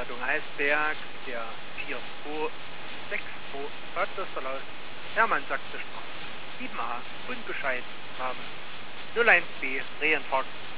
Feuerwehrrettung Eisberg, der 4262 Fahrtdurchfall aus Hermann sagt zur Straße 7a, Grünbescheid haben 01b Reinfarkt